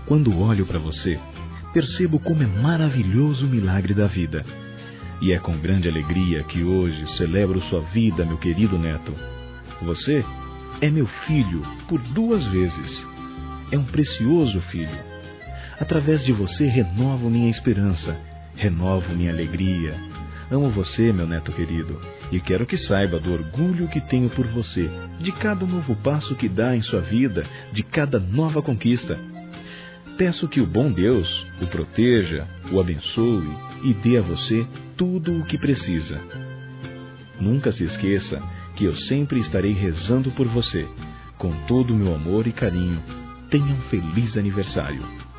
Quando olho para você, percebo como é maravilhoso o milagre da vida. E é com grande alegria que hoje celebro sua vida, meu querido neto. Você é meu filho por 2 vezes. É um precioso filho. Através de você renovo minha esperança, renovo minha alegria. Amo você, meu neto querido, e quero que saiba do orgulho que tenho por você, de cada novo passo que dá em sua vida, de cada nova conquista. Peço que o bom Deus o proteja, o abençoe e dê a você tudo o que precisa. Nunca se esqueça que eu sempre estarei rezando por você. Com todo o meu amor e carinho, tenha um feliz aniversário.